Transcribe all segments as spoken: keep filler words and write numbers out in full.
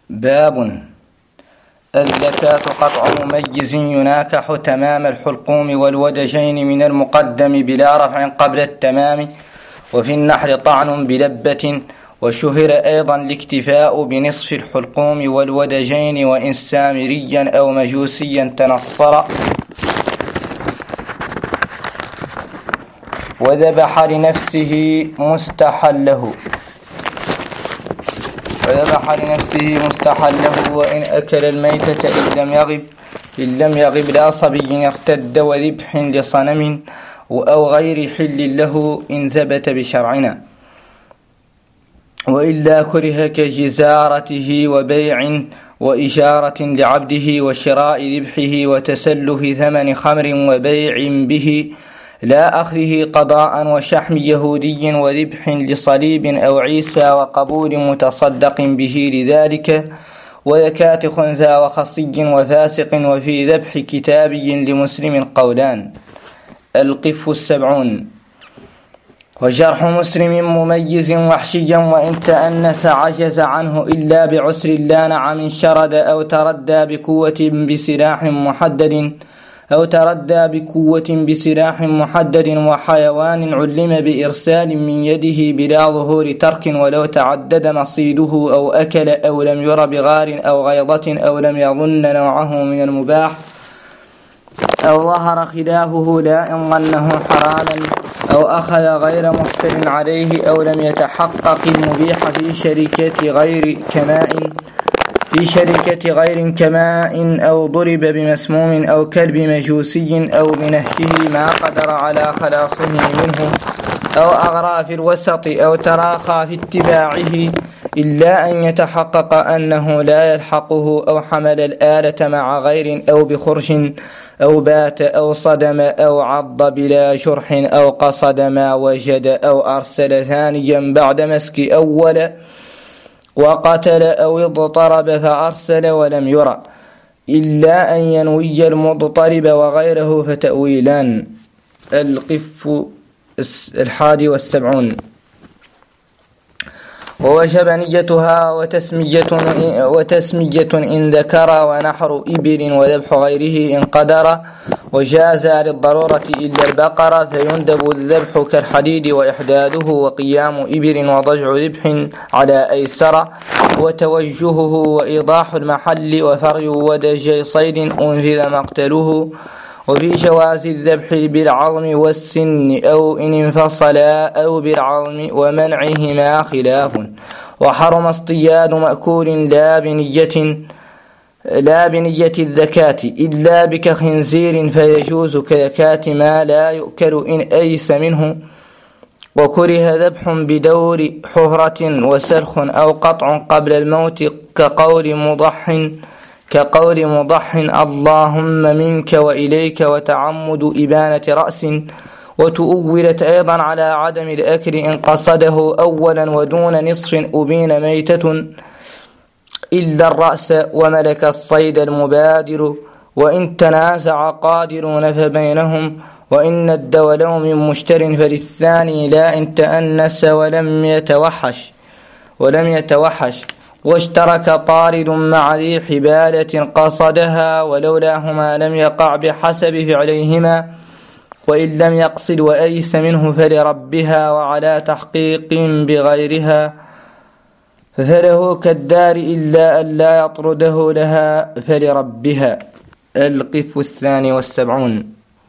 باب الزكاة قطع مميز يناكح تمام الحلقوم والودجين من المقدم بلا رفع قبل التمام، وفي النحر طعن بلبة، وشهر أيضا الاكتفاء بنصف الحلقوم والودجين وإن سامريا أو مجوسيا تنصر. وذبح لنفسه مستحله وذبح لنفسه مستحله وإن أكل الميتة إن لم يغب إن لم يغب لا صبي ارتد، وذبح لصنم أو غير حل له إن ثبت بشرعنا، وإلا كره كجزارته وبيع وإشارة لعبده وشراء ذبحه وتسله ثمن خمر وبيع به لا أخذه قضاء، وشحم يهودي وذبح لصليب أو عيسى وقبول متصدق به لذلك، وذكاة خنثى وخصي وفاسق، وفي ذبح كتابي لمسلم قولان. القف السبعون. وجرح مسلم مميز وحشيا وإن تأنس عجز عنه إلا بعسر لا نعم شرد، أو تردى بقوة بسلاح محدد أو تردى بقوة بسلاح محدد وحيوان علم بإرسال من يده بلا ظهور ترك، ولو تعدد مصيده أو أكل أو لم ير بغار أو غيضة أو لم يظن نوعه من المباح أو ظهر خلافه لا إن ظنه حراما أو أخذ غير مفسر عليه أو لم يتحقق المبيح في شركة غير كماء في شركة غير كماء أو ضرب بمسموم أو كلب مجوسي أو بنهشه ما قدر على خلاصه منه أو أغرى في الوسط أو تراخى في اتباعه إلا أن يتحقق أنه لا يلحقه، أو حمل الآلة مع غير أو بخرش أو بات أو صدم أو عض بلا جرح أو قصد ما وجد أو أرسل ثانيا بعد مسك أول وقتل أو اضطرب فأرسل ولم يرى إلا أن ينوي المضطرب وغيره فتأويلان. القف الحادي والسبعون. ووجب نيتها وتسمية, وتسمية إن ذكر، ونحر إبل وذبح غيره إن قدر، وجاز للضرورة إلا البقرة فيندب الذبح كالحديد وإحداده، وقيام إبل وضجع ذبح على أيسر، وتوجهه وإيضاح المحل، وفري ودجي صيد أنفذ مقتله، وفي جواز الذبح بالعظم والسن أو إن انفصلا أو بالعظم ومنعهما خلاف، وحرم اصطياد مأكول لا بنية لا بنية الذكاة إلا بكخنزير فيجوز كذكاة ما لا يؤكل إن أيس منه، وكره ذبح بدور حفرة وسلخ أو قطع قبل الموت كقول مضح كقول مضح اللهم منك وإليك، وتعمد إبانة رأس، وتؤولت أيضا على عدم الأكل إن قصده أولا ودون نصف أبين ميتة إلا الرأس، وملك الصيد المبادر، وإن تنازع قادرون فبينهم، وإن ند ولو من مشتر فللثاني لا إن تأنس ولم يتوحش ولم يتوحش واشترك طارد مع ذي حبالة قصدها، ولولاهما لم يقع بحسب فعليهما، وإن لم يقصد وأيس منه فلربها، وعلى تحقيق بغيرها فله كالدار إلا أن لا يطرده لها فلربها. القف الثاني والسبعون.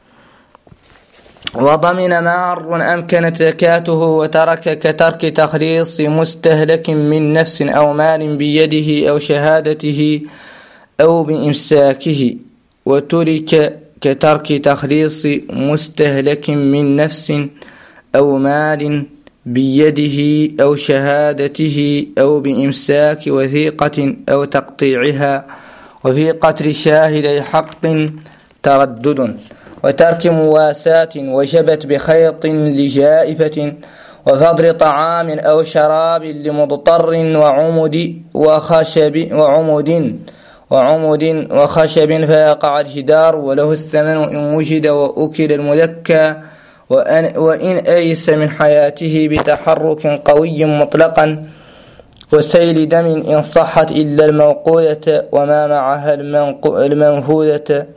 وضمن مار أمكنت زكاته وترك كترك تخليص مستهلك من نفس أو مال بيده أو شهادته أو بإمساكه، وترك كترك تخليص مستهلك من نفس أو مال بيده أو شهادته أو بإمساك وثيقة أو تقطيعها، وفي قتل شاهدي حق تردد، وترك مواساة وجبت بخيط لجائفة، وفضل طعام أو شراب لمضطر، وعمد وخشب وعمد وعمد وخشب فيقع الجدار، وله الثمن إن وجد وأكل المذكى، وإن أيس من حياته بتحرك قوي مطلقا وسيل دم إن صحت إلا الموقوذة وما معها المنفوذة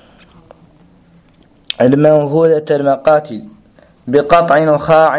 المنفوذة المقاتل، بقطع نخاع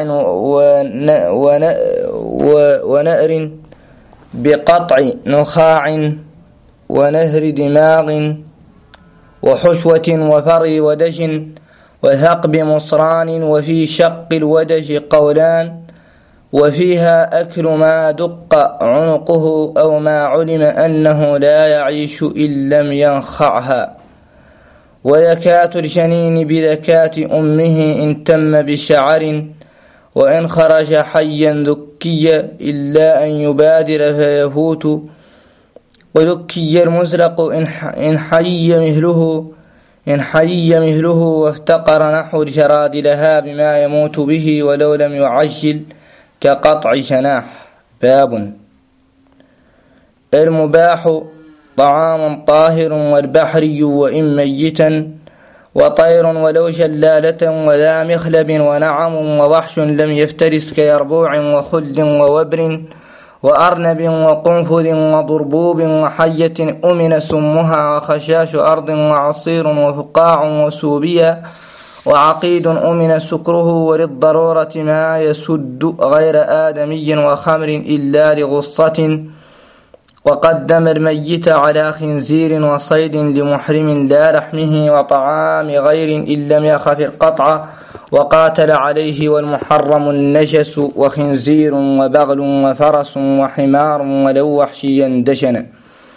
ونأر بقطع نخاع ونهر دماغ وحشوة وفري ودج وثقب مصران. وفي شق الودج قولان، وفيها أكل ما دق عنقه أو ما علم أنه لا يعيش إن لم ينخعها. وذكاة الجنين بذكاة أمه إن تم بشعر، وإن خرج حيا ذكي إلا أن يبادر فيفوت. وذكي المزرق إن حي مهله إن حي مهله وافتقر نحو الجراد لها بما يموت به ولو لم يعجل كقطع جناح. باب المباح طعام طاهر والبحري وإن ميتا، وطير ولو جلالة وذا مخلب ونعم ووحش لم يفترس كيربوع وخلد ووبر وأرنب وقنفذ وضربوب وحية أمن سمها وخشاش أرض وعصير وفقاع وسوبيا وعقيد أمن سكره وللضرورة ما يسد غير آدمي وخمر إلا لغصة. وقدم الميت على خنزير وصيد لمحرم لا لحمه وطعام غير إن لم يخف القطع، وقاتل عليه والمحرم النجس وخنزير وبغل وفرس وحمار ولو وحشيا دشنا.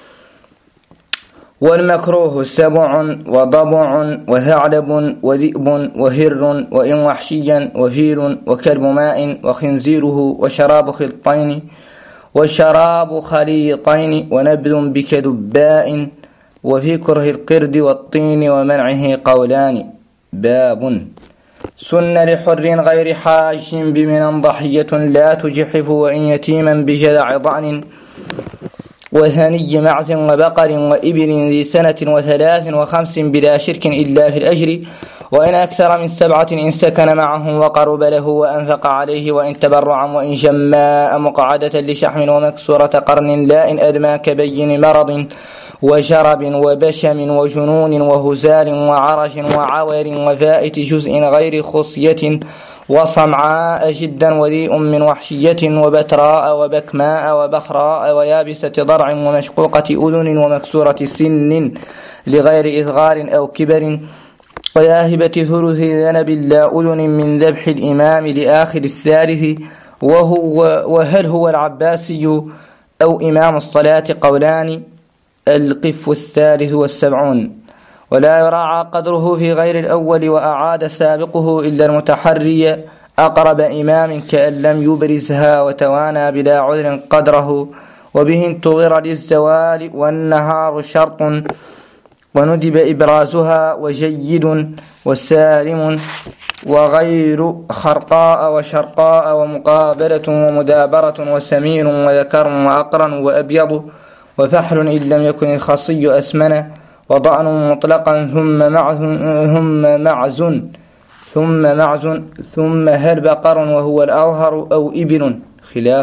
والمكروه سبع وضبع وثعلب وذئب وهر وإن وحشيا وفيل وكلب ماء وخنزيره وشراب خلطين وشراب خليطين ونبذ بكدباء. وفي كره القرد والطين ومنعه قولان. باب سن لحر غير حاج بمن ضحية لا تجحف، وإن يتيما بجذع ضعن وثني معز وبقر وإبل ذي سنة وثلاث وخمس بلا شرك إلا في الأجر، وإن أكثر من سبعة إن سكن معهم وقرب له وأنفق عليه، وإن تبرعا وإن جماء مقعدة لشحم ومكسورة قرن لا إن أدمى كبين مرض وشرب وبشم وجنون وهزال وعرج وعور وفائت جزء غير خصية وصمعاء جدا وذيء من وحشية وبتراء وبكماء وبخراء ويابسة ضرع ومشقوقة أذن ومكسورة سن لغير إثغار أو كبر، وياهبة ثلث ذنب لا أذن من ذبح الإمام لآخر الثالث. وهو وهل هو العباسي أو إمام الصلاة قولان. القف الثالث والسبعون. ولا يراعى قدره في غير الأول، وأعاد سابقه إلا المتحري أقرب إمام كأن لم يبرزها وتوانى بلا عذر قدره. وبه انتظر للزوال والنهار شرط، وندب إبرازها وجيد وسالم وغير خرقاء وشرقاء ومقابلة ومدابرة وسمين وذكر وأقرن وأبيض وفحل إن لم يكن الخصي أسمن، وضأن مطلقا ثم معز ثم معز ثم معز ثم هل بقر وهو الأظهر أو إبل خلاف.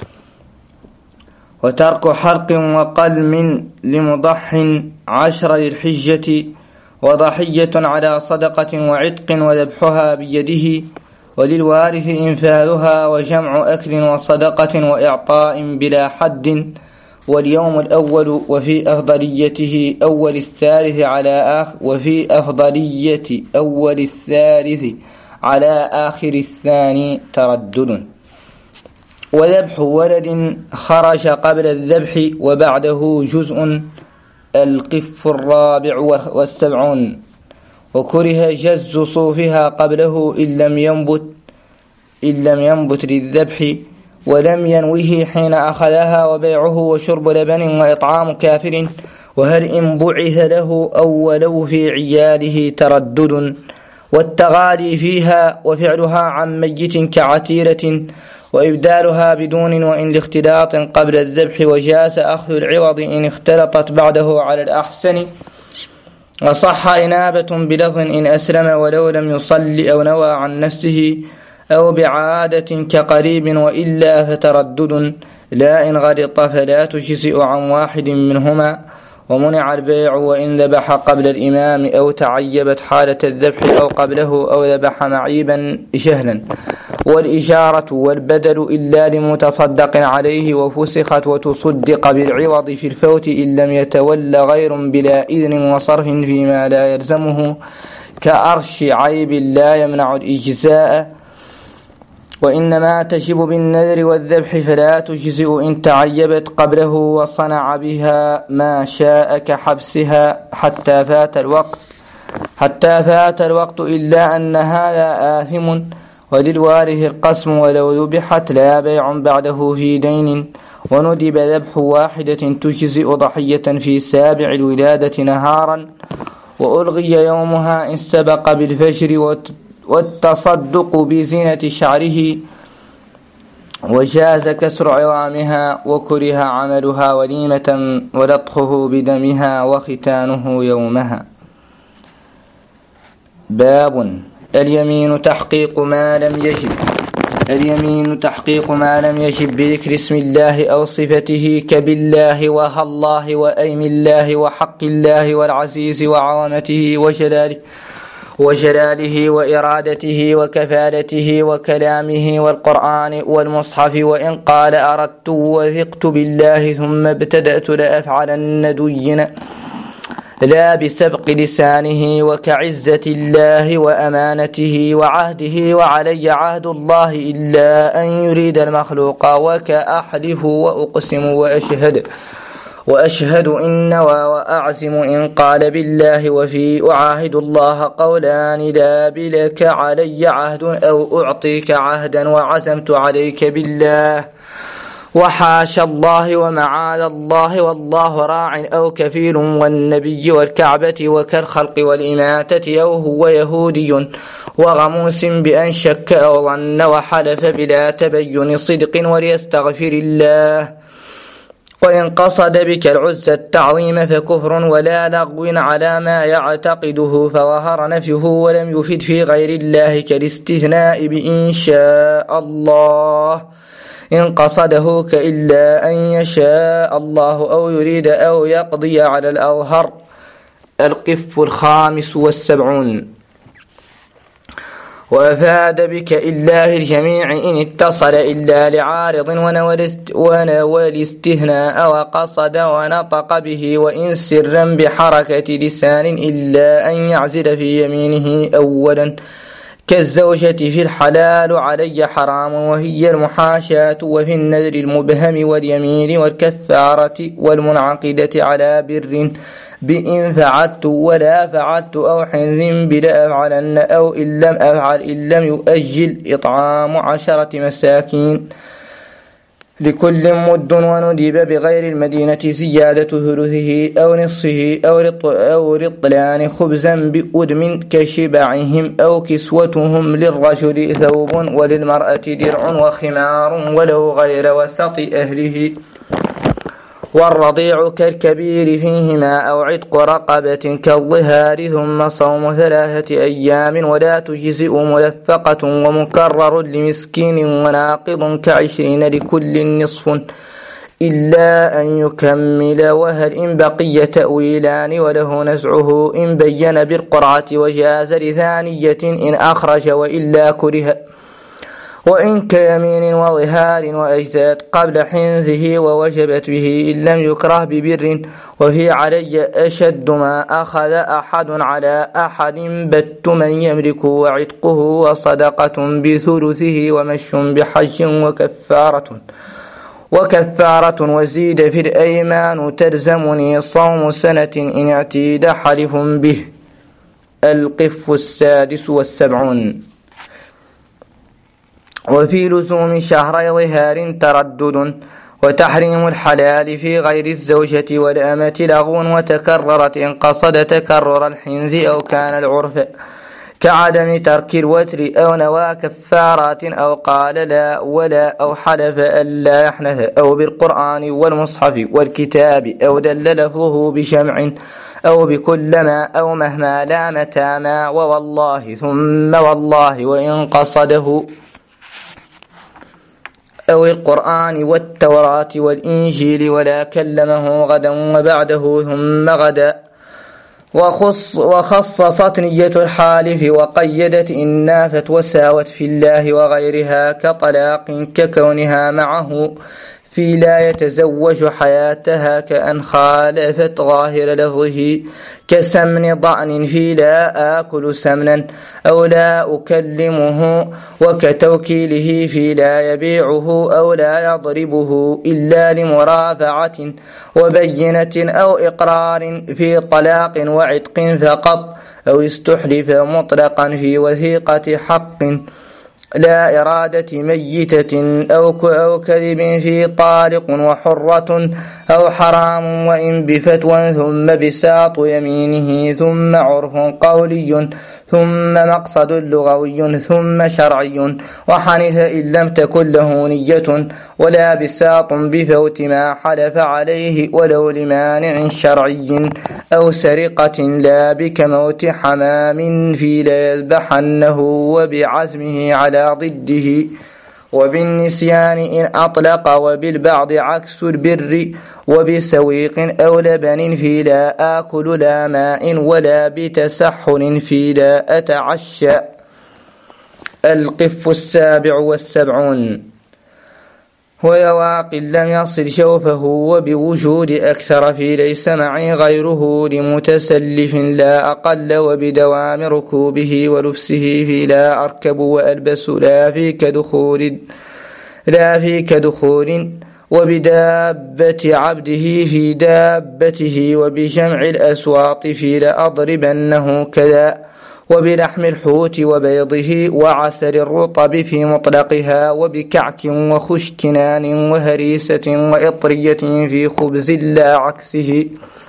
وترك حلق وقلم لمضح عشر للحجة، وضحية على صدقة وعتق وذبحها بيده، وللوارث إنفاذها وجمع أكل وصدقة وإعطاء بلا حد. واليوم الأول وفي أفضليته أول الثالث على آخر وفي أفضلية أول الثالث على آخر الثاني تردد. وذبح ولد خرج قبل الذبح وبعده جزء. القف الرابع والسبعون. وكره جز صوفها قبله إن لم ينبت إن لم ينبت للذبح، ولم ينوه حين أخذها، وبيعه وشرب لبن وإطعام كافر. وهل إن بعث له أو ولو في عياله تردد. والتغالي فيها وفعلها عن ميت كعتيرة، وإبدالها بدون وإن لاختلاط قبل الذبح، وجاز أخذ العوض إن اختلطت بعده على الأحسن. وصح إنابة بلفظ إن أسلم ولو لم يصلي أو نوى عن نفسه أو بعادة كقريب، وإلا فتردد. لا إن غلط فلا تجزئ عن واحد منهما. ومنع البيع وإن ذبح قبل الإمام أو تعيبت حالة الذبح أو قبله أو ذبح معيبا جهلا. والإشارة والبدل إلا لمتصدق عليه، وفسخت وتصدق بالعوض في الفوت إن لم يتولى غير بلا إذن وصرف فيما لا يلزمه، كأرش عيب لا يمنع الإجزاء. وإنما تجب بالنذر والذبح فلا تجزئ إن تعيبت قبله وصنع بها ما شاء كحبسها حتى فات الوقت حتى فات الوقت إلا أن هذا آثم. وللوارث القسم ولو ذبحت لا بيع بعده في دين. وندب ذبح واحدة تجزئ ضحية في سابع الولادة نهارا، وألغي يومها إن سبق بالفجر، والتصدق بزينة شعره، وجاز كسر عظامها، وكره عملها وليمة، ولطخه بدمها، وختانه يومها. باب اليمين تحقيق ما لم يجب. اليمين تحقيق ما لم يجب بذكر اسم الله أو صفته كبالله وهالله وأيم الله وحق الله والعزيز وعظمته وجلاله وجلاله وإرادته وكفالته وكلامه والقرآن والمصحف. وإن قال أردت وثقت بالله ثم ابتدأت لأفعلن دينا، لا بسبق لسانه، وكعزة الله وأمانته وعهده وعلي عهد الله إلا أن يريد المخلوق، وكأحلف وأقسم وأشهد وأشهد إن وأعزم إن قال بالله وفي أعاهد الله قولان لا بلك علي عهد أو أعطيك عهدا وعزمت عليك بالله وحاش الله ومعاذ الله والله راع أو كفيل والنبي والكعبة وكالخلق والإماتة أو هو يهودي وغموس بأن شك أو ظن وحلف بلا تبين صدق وليستغفر الله. وإن قصد بك العزة التعظيم فكفر ولا لغو على ما يعتقده فظهر نفيه ولم يفد في غير الله كالاستثناء بإن شاء الله إن قصده كإلا أن يشاء الله أو يريد أو يقضي على الأظهر. القف الخامس والسبعون. وأفاد بك إلا الجميع إن اتصل إلا لعارض ونوى الاستثناء وقصد ونطق به، وإن سرا بحركة لسان إلا أن يعزل في يمينه أولا كالزوجة في الحلال علي حرام وهي المحاشاة، وفي النذر المبهم واليمين والكفارة والمنعقدة على بر بإن فعلت ولا فعلت أو حنذ بلا أفعلن أو إن لم أفعل إن لم يؤجل إطعام عشرة مساكين لكل مد. وندب بغير المدينة زيادة ثلثه أو نصفه أو رطلان خبزا بأدم كشبعهم أو كسوتهم للرجل ثوب وللمرأة درع وخمار ولو غير وسط أهله. والرضيع كالكبير فيهما أو عتق رقبة كالظهار ثم صوم ثلاثة أيام ولا تجزئ ملفقة ومكرر لمسكين وناقض كعشرين لكل نصف إلا أن يكمل. وهل إن بقي تأويلان وله نزعه إن بين بالقرعة وجاز لثانية إن أخرج وإلا كره. وإن كيمين وظهار وأجزاد قبل حنثه ووجبت به إن لم يكره ببر. وفي علي أشد ما أخذ أحد على أحد بت من يملك وعتقه وصدقة بثلثه ومش بحج وكفارة وكفارة وزيد في الأيمان تلزمني صوم سنة إن اعتيد حلف به. القف السادس والسبعون. وفي لزوم شهري ظهار تردد وتحريم الحلال في غير الزوجة والأمة لغو وتكررت إن قصد تكرر الحنث أو كان العرف كعدم ترك الوتر أو نوى كفارات أو قال لا ولا أو حلف ألا يحنث أو بالقرآن والمصحف والكتاب أو دل لفظه بشمع أو بكلما أو مهما لا متى ما ووالله ثم والله وإن قصده. أو القرآن والتوراة والإنجيل ولا كلمه غدا وبعده ثم غدا. وخص وخصصت نية الحالف وقيدت إن نافت وساوت في الله وغيرها كطلاق ككونها معه في لا يتزوج حياتها كأن خالفت ظاهر لفظه كسمن ضأن في لا آكل سمنا أو لا أكلمه وكتوكيله في لا يبيعه أو لا يضربه إلا لمرافعة وبينة أو إقرار في طلاق وعتق فقط أو استحلف مطلقا في وثيقة حق لا إرادة ميتة أو كذب في طالق وحرة أو حرام وإن بفتوى ثم بساط يمينه ثم عرف قولي ثم مقصد لغوي ثم شرعي وحنث إن لم تكن له نية ولا بساط بفوت ما حلف عليه ولو لمانع شرعي أو سرقة لا بكموت حمام في لا يذبحنه وبعزمه على ضده وبالنسيان إن أطلق وبالبعض عكس البر وبسويق أو لبن في لا آكل لا ماء ولا بتسحر في لا أتعشى. القف السابع والسبعون. ويواق لم يصل شوفه وبوجود أكثر في ليس معي غيره لمتسلف لا أقل وبدوام ركوبه ولبسه في لا أركب وألبس لا فيك دخول لا فيك دخول وبدابة عبده في دابته وبجمع الأسواط في لأضربنه كذا وبلحم الحوت وبيضه وعسل الرطب في مطلقها وبكعك وخشكنان وهريسة وإطرية في خبز لا عكسه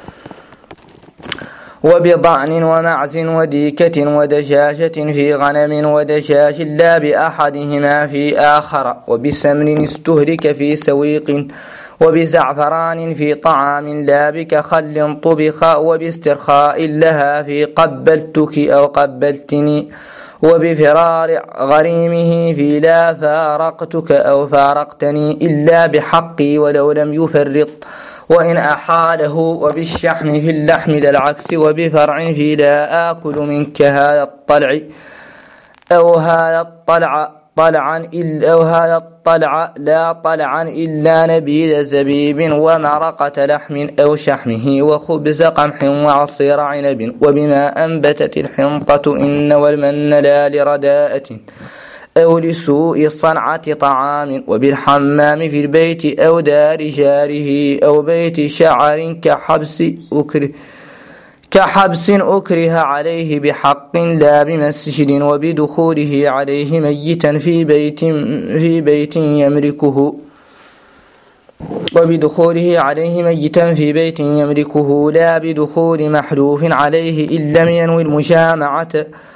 وبضأن ومعز وديكة ودجاجة في غنم ودجاج لا بأحدهما في آخر وبسمن استهلك في سويق وبزعفران في طعام لا بكخل طبخ وباسترخاء لها في قبلتك أو قبلتني وبفرار غريمه في لا فارقتك أو فارقتني إلا بحقي ولو لم يفرط وإن أحاله وبالشحم في اللحم للعكس وبفرع في لا آكل منك هذا الطلع أو هذا الطلع طلعا إلا أو هذا الطلع لا طلعا إلا نبيذ زبيب ومرقة لحم أو شحمه وخبز قمح وعصير عنب وبما أنبتت الحنطة إن والمن لا لرداءة أو لسوء صنعة طعام وبالحمام في البيت أو دار جاره أو بيت شعر كحبس أكره كحبس أكره عليه بحق لا بمسجد وبدخوله عليه ميتا في بيت في بيت يملكه وبدخوله عليه ميتا في بيت يملكه لا بدخول محلوف عليه إن لم ينوي المجامعة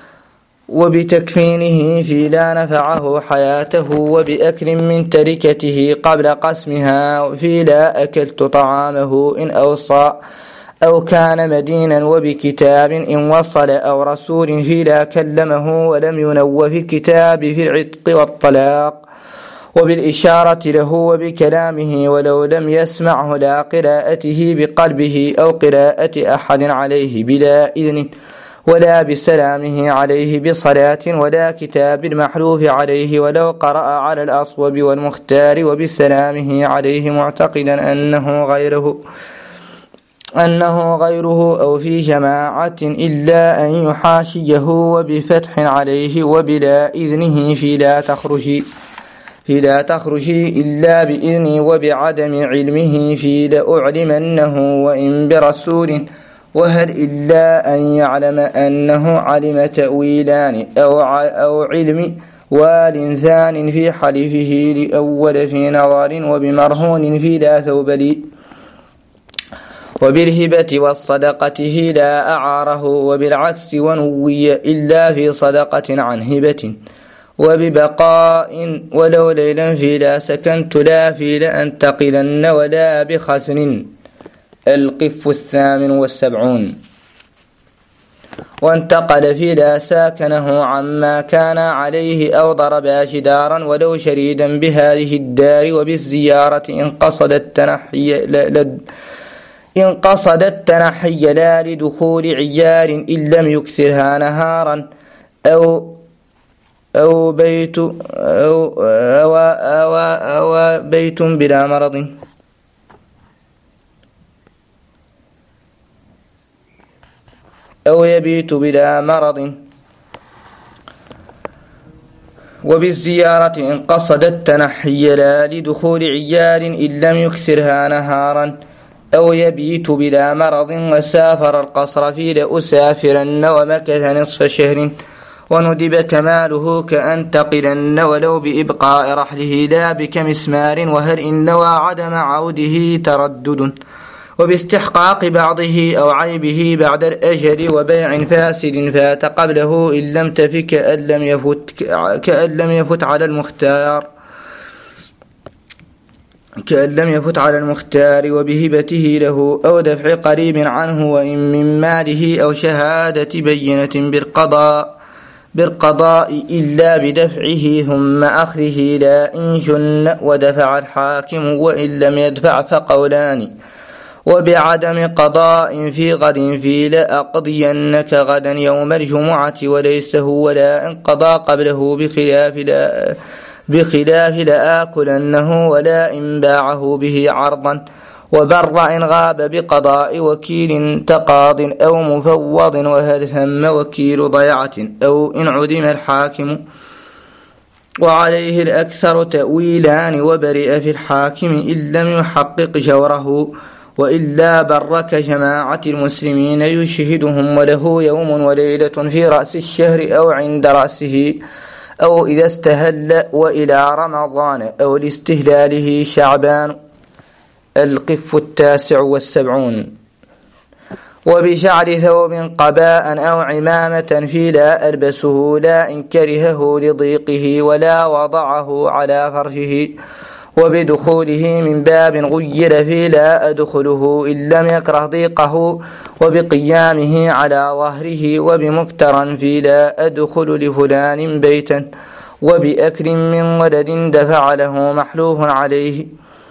وبتكفينه في لا نفعه حياته وبأكل من تركته قبل قسمها في لا أكلت طعامه إن أوصى أو كان مدينا وبكتاب إن وصل أو رسول في لا كلمه ولم ينو في الكتاب في العتق والطلاق وبالإشارة له وبكلامه ولو لم يسمعه لا قراءته بقلبه أو قراءة أحد عليه بلا إذن ولا بسلامه عليه بصلاة ولا كتاب المحلوف عليه ولو قرأ على الأصوب والمختار وبسلامه عليه معتقدا أنه غيره أنه غيره أو في جماعة إلا أن يحاشيه وبفتح عليه وبلا إذنه في لا تخرج في لا تخرج إلا بإذنه وبعدم علمه في لأعلمنه وإن برسول وهل إلا أن يعلم أنه علم تأويلان أو أو علم وال ثان في حلفه لأول في نظر وبمرهون في لا ثوب لي وبالهبة والصدقة لا أعاره وبالعكس ونوي إلا في صدقة عن هبة وببقاء ولو ليلا في لا سكنت لا في لأنتقلن ولا بخسن. القف الثامن والسبعون. وانتقل في لا ساكنه عما كان عليه أو ضرب جدارا ولو شريدا بهذه الدار. وبالزيارة إن قصد التنحي لد إن قصد التنحي لا لدخول عيار إن لم يكثرها نهارا أو أو بيت أو, أو, أو, أو بيت بلا مرض أو يبيت بلا مرض. وبالزيارة إن قصد التنحي لا لدخول عيار إن لم يكثرها نهارا أو يبيت بلا مرض. وسافر القصر في لأسافرن ومكث نصف شهر وندب كماله كأن تقلن ولو بإبقاء رحله لا بكمسمار. وهل إن نوى عدم عوده تردد وباستحقاق بعضه أو عيبه بعد الأجل. وبيع فاسد فات قبله إن لم تف كأن لم يفت, كأن لم يفت على المختار كأن لم يفت على المختار. وبهبته له أو دفع قريب عنه وإن من ماله أو شهادة بينة بالقضاء بالقضاء إلا بدفعه ثم أخذه لا إن جن ودفع الحاكم وإن لم يدفع فقولان. وبعدم قضاء في غد في لأقضينك غدا يوم الجمعة وليس هو لا إن قضى قبله بخلاف لا بخلاف لآكلنه ولا إن باعه به عرضا. وبر إن غاب بقضاء وكيل تقاض أو مفوض. وهل ثم وكيل ضيعة أو إن عدم الحاكم. وعليه الأكثر تأويلان وبرئ في الحاكم إن لم يحقق جوره وإلا بر كجماعة المسلمين يشهدهم وله يوم وليلة في رأس الشهر أو عند رأسه أو إذا استهل وإلى رمضان أو لاستهلاله شعبان. القف التاسع والسبعون. وبشعر ثوب قباء أو عمامة في لا ألبسه لا إن كرهه لضيقه ولا وضعه على فرشه. وبدخوله من باب غير في لا أدخله إن لم يكره ضيقه. وبقيامه على ظهره وبمكترا في لا أدخل لفلان بيتا. وبأكل من ولد دفع له محلوف عليه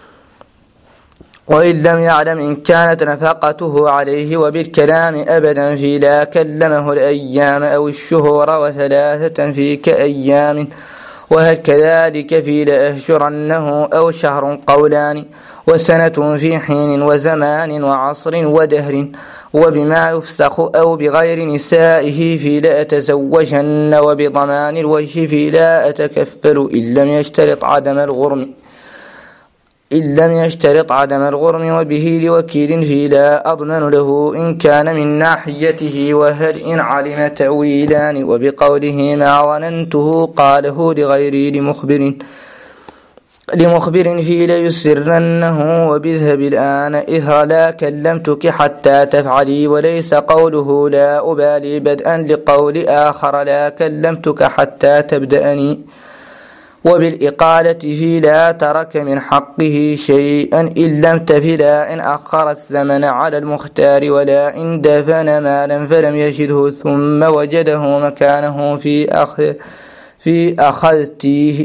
وإن لم يعلم إن كانت نفقته عليه. وبالكلام أبدا في لا كلمه الأيام أو الشهور وثلاثة في كأيام. وهل كذلك في لأهجرنه أو شهر قولان. وسنة في حين وزمان وعصر ودهر. وبما يفسخ أو بغير نسائه في لا أتزوجن. وبضمان الوجه في لا أتكفل إن لم يشترط عدم الغرم إن لم يشترط عدم الغرم. وبه لوكيل في لا أضمن له إن كان من ناحيته. وهل إن علم تأويلان. وبقوله ما ظننته قاله لغيري لمخبر لمخبر في ليسرنه. وبذهب الآن إذا لا كلمتك حتى تفعلي. وليس قوله لا أبالي بدءا لقول آخر لا كلمتك حتى تبدأني. وبالإقالة في لا ترك من حقه شيئا إن لم تفلا إن أخر الثمن على المختار. ولا إن دفن مالا فلم يجده ثم وجده مكانه في أخ في أخذته.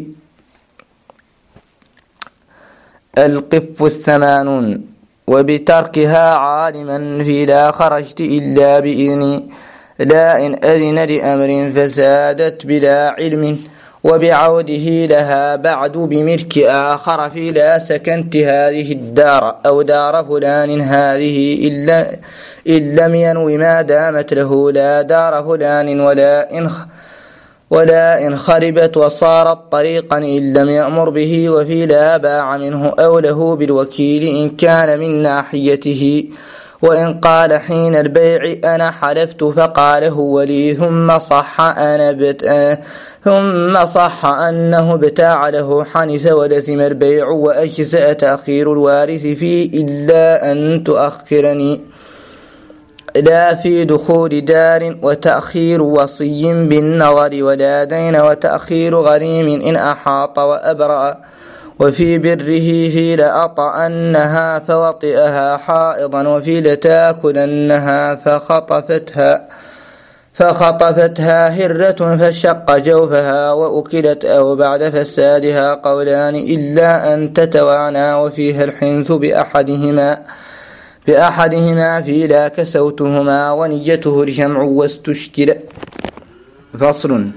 القف الثمانون. وبتركها عالما في لا خرجت إلا بإذني لا إن أذن لأمر فسادت بلا علم. وبعوده لها بعد بملك آخر في لا سكنت هذه الدار أو دار فلان هذه إلا إن لم ينو ما دامت له لا دار فلان. ولا إن ولا إن خربت وصارت طريقا إن لم يأمر به. وفي لا باع منه أو له بالوكيل إن كان من ناحيته. وإن قال حين البيع أنا حلفت فقال هو لي ثم صح أنا بت ثم صح أنه ابتاع له حنث ولزم البيع. وأجزأ تأخير الوارث فيه إلا أن تؤخرني لا في دخول دار. وتأخير وصي بالنظر ولا دين. وتأخير غريم إن أحاط وأبرأ. وفي بره في لأطأنها فوطئها حائضا. وفي لتاكلنها فخطفتها فخطفتها هرة فشق جوفها وأكلت أو بعد فسادها قولان إلا أن تتوانى وفيها الحنث بأحدهما بأحدهما في لا كسوتهما ونيته الجمع واستشكل. فصل.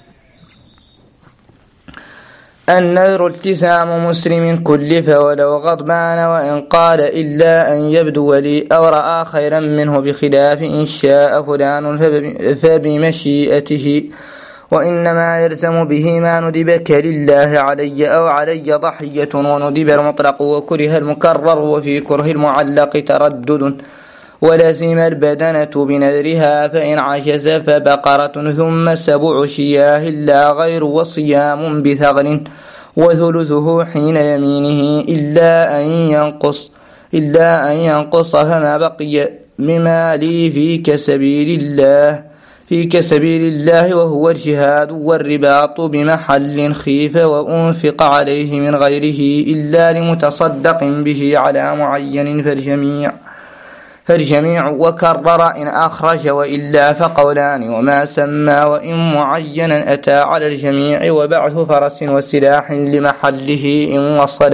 النذر التزام مسلم كلف ولو غضبان وإن قال إلا أن يبدو لي أو رأى خيرا منه بخلاف إن شاء فلان فبمشيئته وإنما يلزم به ما ندب كلله علي أو علي ضحية وندب المطلق وكره المكرر وفي كره المعلق تردد ولزم البدنة بنذرها فإن عجز فبقرة ثم سبع شياه لا غير وصيام بثغر وثلثه حين يمينه إلا أن ينقص إلا أن ينقص فما بقي بمالي فيك سبيل الله فيك سبيل الله وهو الجهاد والرباط بمحل خيف وأنفق عليه من غيره إلا لمتصدق به على معين فالجميع فالجميع وكرر إن أخرج وإلا فقولان وما سمى وإن معينا أتى على الجميع وبعث فرس وسلاح لمحله إن وصل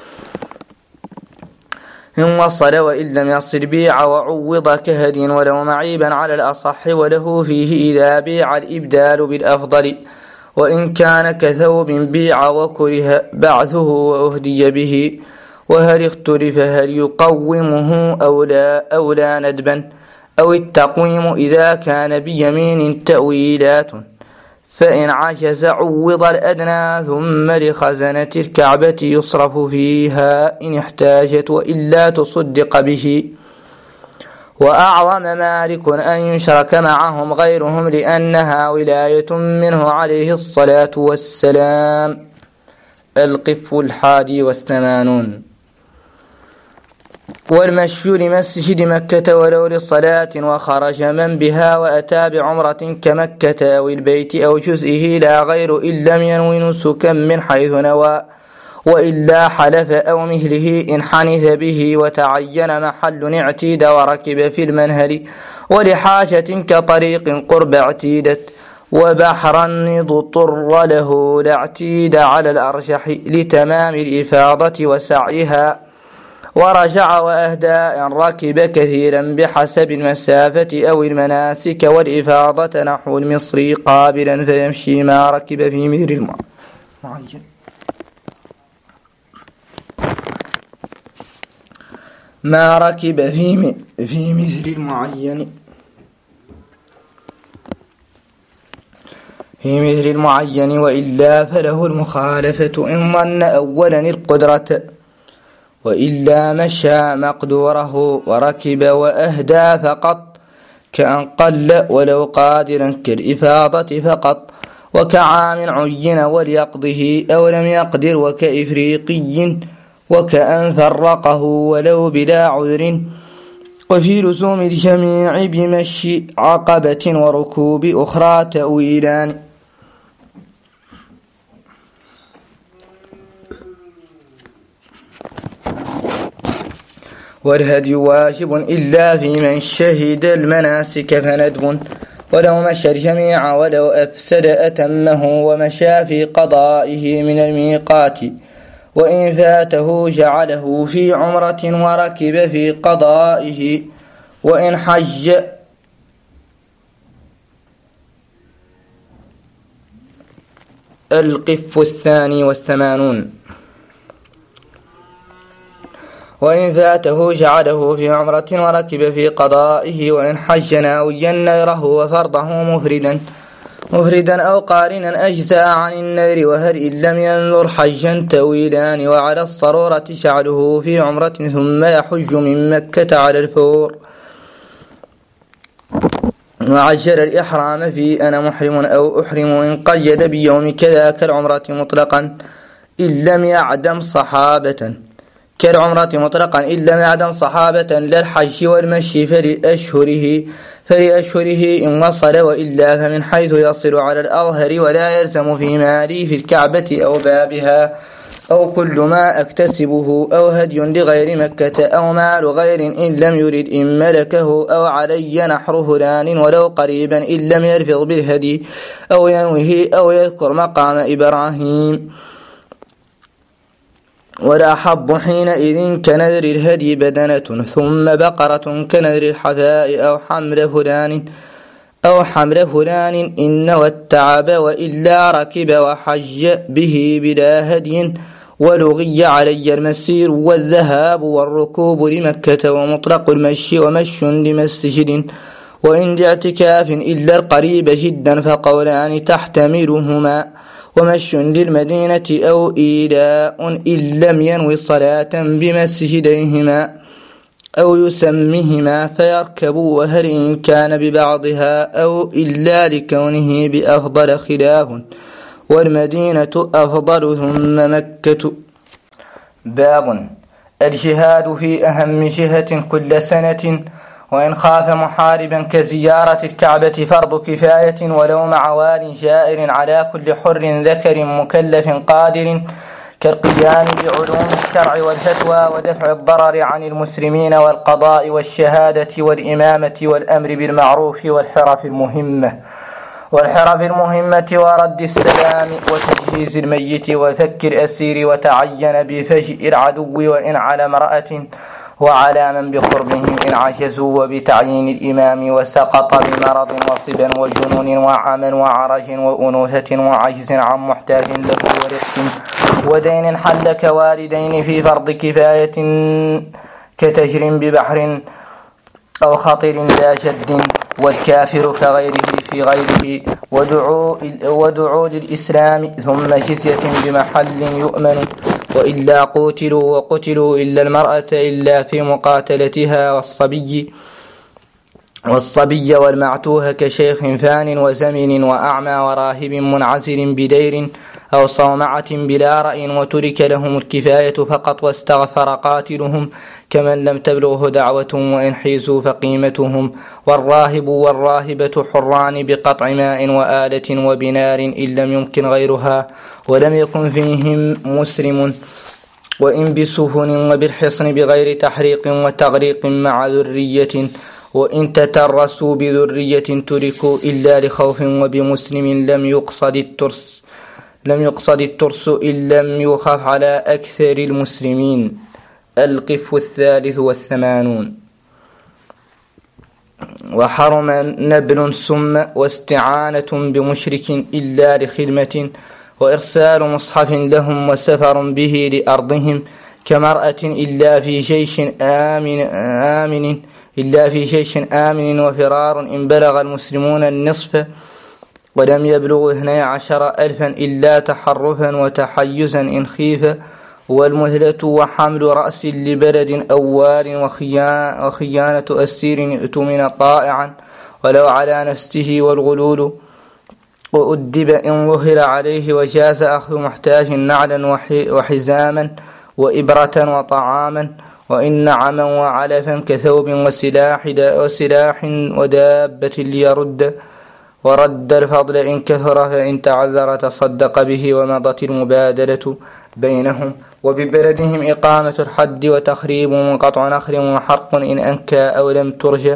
إن وصل وإن لم يصل بيع وعوض كهد ولو معيبا على الأصح وله فيه إذا بيع الإبدال بالأفضل وإن كان كثوب بيع وكره بعثه وأهدي به وهل اختلف هل يقومه أو لا, أو لا ندبا أو التقويم إذا كان بيمين تأويلات فإن عجز عوض الأدنى ثم لخزنة الكعبة يصرف فيها إن احتاجت وإلا تصدق به. وأعظم مالك أن يشرك معهم غيرهم لأنها ولاية منه عليه الصلاة والسلام. القف الحادي والثمانون. والمشي لمسجد مكة ولو للصلاة وخرج من بها وأتى بعمرة كمكة أو البيت أو جزئه لا غير إن لم ينوي نسكا من حيث نوى وإلا حلف أو مثله إن حنث به وتعين محل اعتيد وركب في المنهل ولحاجة كطريق قرب اعتيدت وبحرا اضطر له لاعتيد على الأرجح لتمام الإفاضة وسعيها ورجع وأهدى إن ركب كثيرا بحسب المسافة أو المناسك والإفاضة نحو المصري قابلا فيمشي ما ركب في مهر المعين ما ركب في في مثل المعين في مثل المعين وإلا فله المخالفة إن ظن أولا القدرة وإلا مشى مقدوره وركب وأهدى فقط كأن قل ولو قادرا كالإفاضة فقط وكعام عين وليقضه أو لم يقدر وكإفريقي وكأن فرقه ولو بلا عذر وفي لزوم الجميع بمشي عقبة وركوب أخرى تأويلان. والهدي واجب إلا في من شهد المناسك فندب ولو مشى الجميع ولو أفسد أتمه ومشى في قضائه من الميقات وإن فاته جعله في عمرة وركب في قضائه وإن حج القف الثاني والثمانون. وإن فاته جعله في عمرة وركب في قضائه وإن حج ناويا نذره وفرضه مفردا مفردا أو قارنا أجزاء عن النذر وهل إن لم ينذر حجا تأويلان وعلى الصرورة جعله في عمرة ثم يحج من مكة على الفور وعجل الإحرام في أنا محرم أو أحرم إن قيد بيوم كذاك العمرة مطلقا إن لم يعدم صحابة كالعمرة مطلقا إن لم يعدم صحابة للحج والمشي فلأشهره فلأشهره إن وصل وإلا فمن حيث يصل على الأظهر ولا يلزم في مالي في الكعبة أو بابها أو كل ما أكتسبه أو هدي لغير مكة أو مال غير إن لم يرد إن ملكه أو علي نحر فلان ولو قريبا إن لم يرفض بالهدي أو ينوه أو يذكر مقام إبراهيم ولا حب حينئذ كنذر الهدي بدنة ثم بقرة كنذر الحفاء أو حمل فلان أو حمل فلان إن والتعب وإلا ركب وحج به بلا هدي ولغي علي المسير والذهاب والركوب لمكة ومطلق المشي ومش لمسجد وإن لاعتكاف إلا القريب جدا فقولان تحتملهما ومش للمدينة أو إيلاء إن لم ينوي صلاة بمسجديهما أو يسمهما فيركب وهل إن كان ببعضها أو إلا لكونه بأفضل خلاف والمدينة أفضل ثم مكة. باب الجهاد في أهم جهة كل سنة وإن خاف محاربا كزيارة الكعبة فرض كفاية ولو مع وال جائر على كل حر ذكر مكلف قادر كالقيام بعلوم الشرع والفتوى ودفع الضرر عن المسلمين والقضاء والشهادة والإمامة والأمر بالمعروف والحرف المهمة والحرف المهمة ورد السلام وتجهيز الميت وفك الأسير وتعين بفجء العدو وإن على امرأة وعلى من بقربهم إن عجزوا وبتعيين الإمام وسقط بمرض وصبا وجنون وعمى وعرج وأنوثة وعجز عن محتاج له ورزق ودين حل كوالدين في فرض كفاية كتجر ببحر أو خطر لا جد والكافر كغيره في غيره ودعو, ودعو للإسلام ثم جزية بمحل يؤمن وإلا قتلوا وقتلوا إلا المرأة إلا في مقاتلتها والصبي والصبي والمعتوه كشيخ فان وزمن وأعمى وراهب منعزل بدير أو صومعة بلا رأي وترك لهم الكفاية فقط واستغفر قاتلهم كمن لم تبلغه دعوة وإن حيزوا فقيمتهم والراهب والراهبة حران بقطع ماء وآلة وبنار إن لم يمكن غيرها ولم يكن فيهم مسلم وإن بسفن وبالحصن بغير تحريق وتغريق مع ذرية وإن تترسوا بذرية تركوا إلا لخوف وبمسلم لم يقصد الترس لم يقصد الترس إن لم يخاف على أكثر المسلمين. القف الثالث والثمانون. وحرم نبل ثم واستعانة بمشرك إلا لخدمة وإرسال مصحف لهم وسفر به لأرضهم كمرأة إلا في جيش آمن, آمن إلا في جيش آمن وفرار إن بلغ المسلمون النصف ولم يبلغ اثني عشر ألفا إلا تحرفا وتحيزا إن خيف والمهلة وحمل رأس لبلد أول وخيانة أسير ائتمن طائعا ولو على نفسه والغلول وأدب إن ظهر عليه وجاز أخذ محتاج نعلا وحزاما وإبرة وطعاما وإن نعما وعلفا كثوب وسلاح, وسلاح ودابة ليرد ورد الفضل إن كثر فإن تعذر تصدق به ومضت المبادلة بينهم وببلدهم إقامة الحد وتخريب وقطع نخل وحرق إن أنكى أو لم ترجى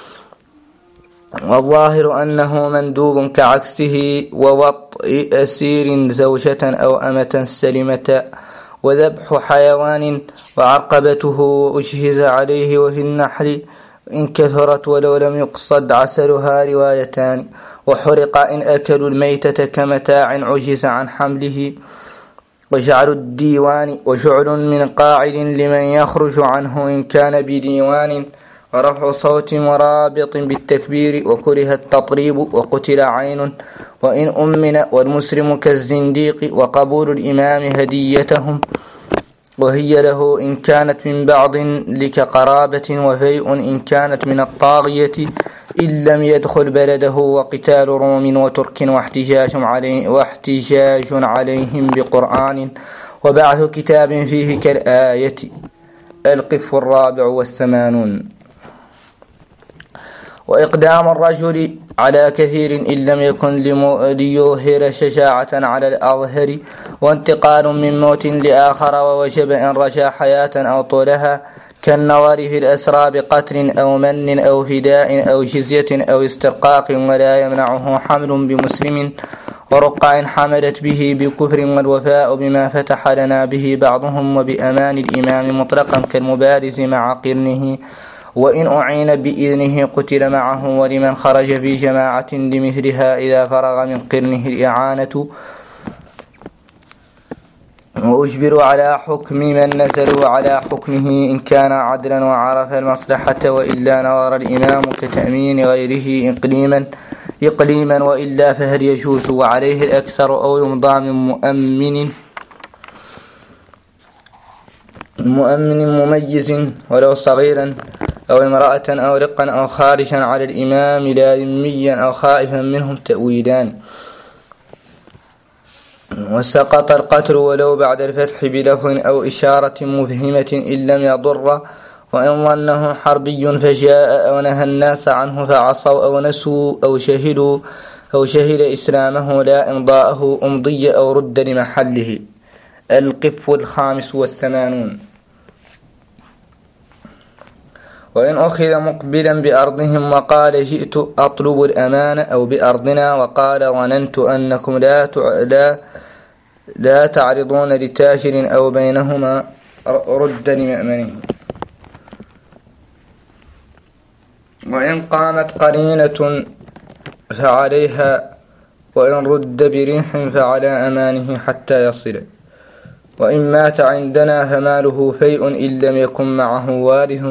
والظاهر أنه مندوب كعكسه ووطء أسير زوجة أو أمة سلمة وذبح حيوان وعقبته أجهز عليه وفي النحل إن كثرت ولو لم يقصد عسلها روايتان وحرق إن أكلوا الميتة كمتاع عجز عن حمله وجعل الديوان وجعل من قاعد لمن يخرج عنه إن كان بديوان ورفع صوت مرابط بالتكبير وكره التطريب وقتل عين وإن أمن والمسلم كالزنديق وقبول الإمام هديتهم وهي له إن كانت من بعض لك قرابة وفيء إن كانت من الطاغية إن لم يدخل بلده وقتال روم وترك واحتجاج, علي واحتجاج عليهم بقرآن وبعث كتاب فيه كالآية. القف الرابع والثمانون. وإقدام الرجل على كثير إن لم يكن ليظهر شجاعة على الأظهر، وانتقال من موت لآخر ووجب إن رجا حياة أو طولها، كالنظر في الأسرى بقتل أو من أو فداء أو جزية أو استرقاق، ولا يمنعه حمل بمسلم ورقع حملت به بكفر، والوفاء بما فتح لنا به بعضهم، وبأمان الإمام مطلقا كالمبارز مع قرنه، وإن أعين بإذنه قتل معه، ولمن خرج في جماعة لمثلها إذا فرغ من قرنه الإعانة. وأجبروا على حكم من نزلوا على حكمه إن كان عدلا وعرف المصلحة، وإلا نظر الإمام كتأمين غيره إقليما إقليما وإلا فهل يجوز وعليه الأكثر، أو يمضى من مؤمن مؤمن مميز ولو صغيرا، أو امرأة أو رقا أو خارجا على الإمام لا ذميا أو خائفا منهم تأويلان. وسقط القتل ولو بعد الفتح بلفظ أو إشارة مفهمة إن لم يضر، وإن ظنه حربي فجاء أو نهى الناس عنه فعصوا أو نسوا أو شهدوا أو شهد إسلامه لا إمضاءه أمضي أو رد لمحله. القف الخامس والثمانون. وإن أخذ مقبلا بأرضهم وقال جئت أطلب الأمان، أو بأرضنا وقال ظننت أنكم لا لا لا تعرضون لتاجر أو بينهما رد لمأمنه. وإن قامت قرينة فعليها، وإن رد بريح فعلى أمانه حتى يصل. وإن مات عندنا فماله فيء إن لم يكن معه وارث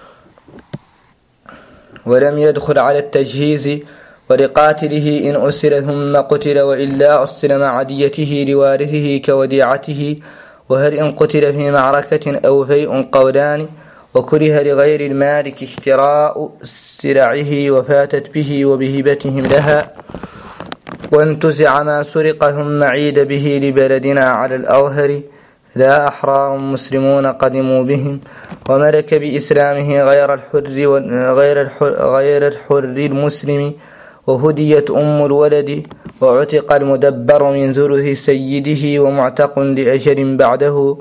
ولم يدخل على التجهيز، ولقاتله إن أسر ثم قتل، وإلا أسر مع ديته لوارثه كوديعته. وهل إن قتل في معركة أو فيء قولان، وكره لغير المالك اشتراء سرعه وفاتت به وبهبتهم لها. وانتزع ما سرق ثم عيد به لبلدنا على الأظهر، لا أحرار مسلمون قدموا بهم، وملك بإسلامه غير الحر غير الحر, غير الحر المسلم، وهديت أم الولد، وعتق المدبر من ثلث سيده، ومعتق لأجل بعده.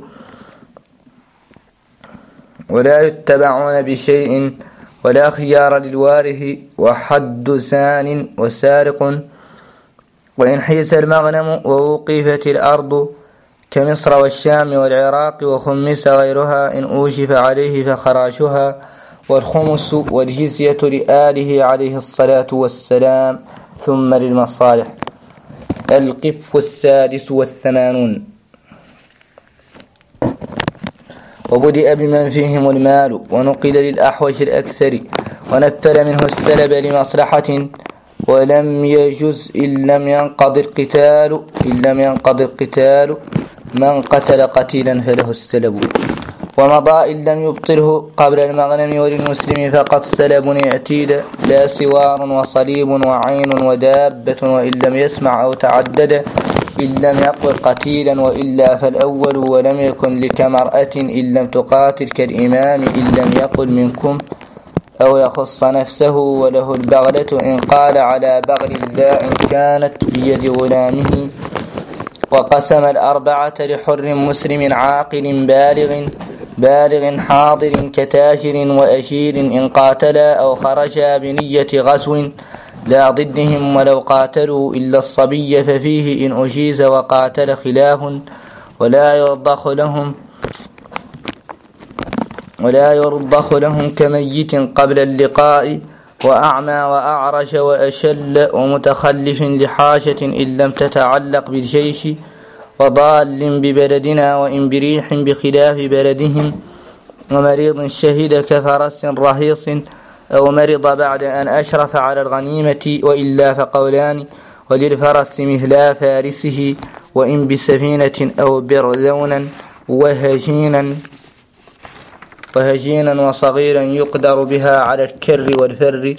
ولا يتبعون بشيء ولا خيار للوارث، وحد ثان وسارق. وإن حيز المغنم ووقفت الأرض كمصر والشام والعراق، وخمس غيرها إن أوجف عليه فخراجها، والخمس والجزية لآله عليه الصلاة والسلام، ثم للمصالح. القف السادس والثمانون. وبدأ بمن فيهم المال، ونقل للأحوج الأكثر، ونفل منه السلب لمصلحة، ولم يجز إن لم ينقض القتال إن لم ينقض القتال من قتل قتيلا فله السلب. ومضى إن لم يبطله قبل المغنم، وللمسلم فقط سلب اعتيد، لا سوار وصليب وعين ودابة، وإن لم يسمع أو تعدد إن لم يقل قتيلا، وإلا فالأول. ولم يكن لك مرأة إن لم تقاتل كالإمام إن لم يقل منكم، أو يخص نفسه. وله البغلة إن قال على بغل ذا إن كانت بيد غلامه. وقسم الأربعة لحر مسلم عاقل بالغ بالغ حاضر كتاجر وأجير، إن قاتلا أو خرجا بنية غزو لا ضدهم، ولو قاتلوا إلا الصبي ففيه إن أجيز وقاتل خلاف. ولا يرضخ لهم ولا يرضخ لهم كميت قبل اللقاء، وأعمى وأعرج وأشل ومتخلف لحاجة إن لم تتعلق بالجيش، وضال ببلدنا وإن بريح بخلاف بلدهم. ومريض شهد كفرس رهيص، أو مرض بعد أن أشرف على الغنيمة، وإلا فقولان. وللفرس مثلا فارسه، وإن بسفينة أو برذونا، وهجينا وهجينا وصغيرا يقدر بها على الكر والفر.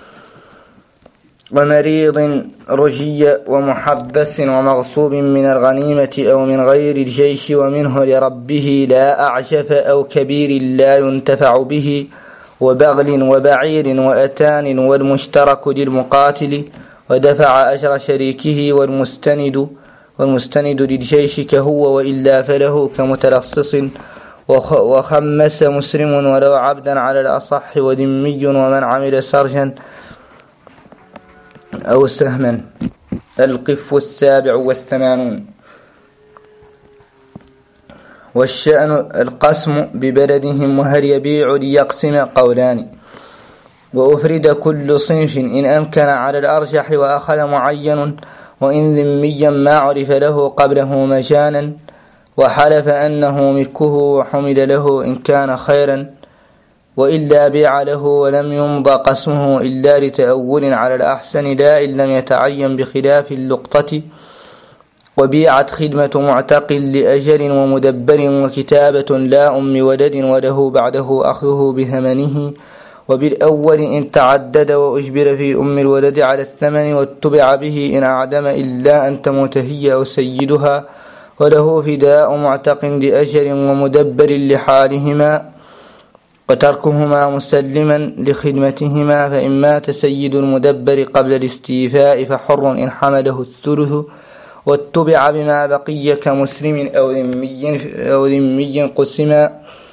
ومريض رجي ومحبس ومغصوب من الغنيمة أو من غير الجيش، ومنه لربه لا أعجف، أو كبير لا ينتفع به. وبغل وبعير وأتان والمشترك للمقاتل ودفع أجر شريكه والمستند والمستند للجيش كهو وإلا فله كمتلصص وخمس مسلم ولو عبدا على الأصح وذمي ومن عمل سرجا أو سهما. القف السابع والثمانون. والشأن القسم ببلدهم وهل يبيع ليقسم قولان. وأفرد كل صنف إن أمكن على الأرجح وأخذ معين وإن ذميا ما عرف له قبله مجانا وحلف أنه ملكه وحمل له إن كان خيرا وإلا بيع له ولم يمضى قسمه إلا لتأول على الأحسن لا إن لم يتعين بخلاف اللقطة. وبيعت خدمة معتق لأجل ومدبر وكتابة لا أم ولد وله بعده أخذه بثمنه. وبالأول إن تعدد وأجبر في أم الولد على الثمن واتبع به إن أعدم إلا أن تموت هي أو سيدها وله فداء معتق لأجل ومدبر لحالهما وتركهما مسلما لخدمتهما. فإن مات سيد المدبر قبل الاستيفاء فحر إن حمله الثلث واتبع بما بقي كمسلم أو ذمي أو ذمي قسما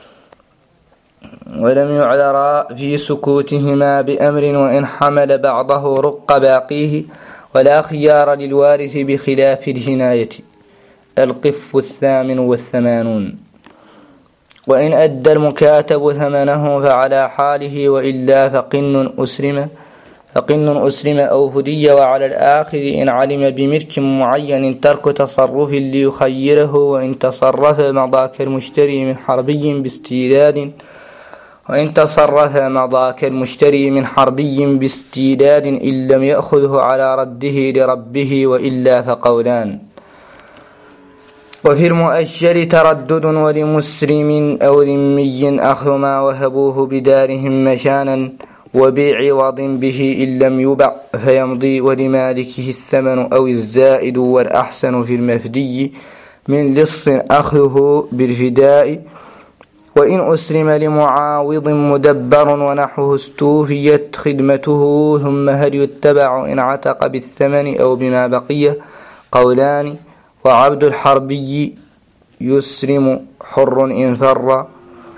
ولم يعذرا في سكوتهما بأمر وإن حمل بعضه رق باقيه ولا خيار للوارث بخلاف الجناية. القف الثامن والثمانون. وإن أدى المكاتب ثمنه فعلى حاله وإلا فقن أسرم فقن أسرم أو هدي. وعلى الآخر إن علم بملك معين ترك تصرف ليخيره وإن تصرف مضى كالمشتري من حربي باستيلاد وإن تصرف مضى كالمشتري من حربي باستيلاد إن لم يأخذه على رده لربه وإلا فقولان. وفي المؤجر تردد ولمسلم أو ذمي أخذ ما وهبوه بدارهم مشانا وبعوض به إن لم يبع فيمضي ولمالكه الثمن أو الزائد والأحسن في المفدي من لص أخذه بالفداء. وإن أسلم لمعاوض مدبر ونحوه استوفيت خدمته ثم هل يتبع إن عتق بالثمن أو بما بقي قولان. وعبد الحربي يسلم حر إن فر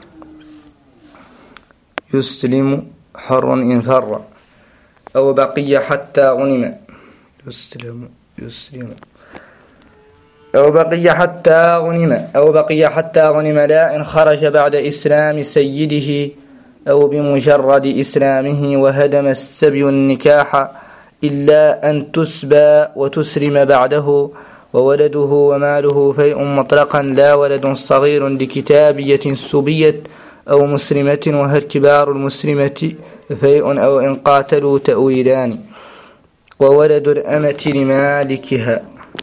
يسلم حر إن فر أو بقي حتى غنم يسلم يسلم أو بقي حتى غنم أو بقي حتى غنم لا إن خرج بعد إسلام سيده أو بمجرد إسلامه وهدم السبي النكاح إلا أن تسبى وتسرم بعده. وولده وماله فيء مطلقا لا ولد صغير لكتابية سبيت أو مسلمة وهل كبار المسلمة فيء أو إن قاتلوا تأويلان. وولد الأمة لمالكها.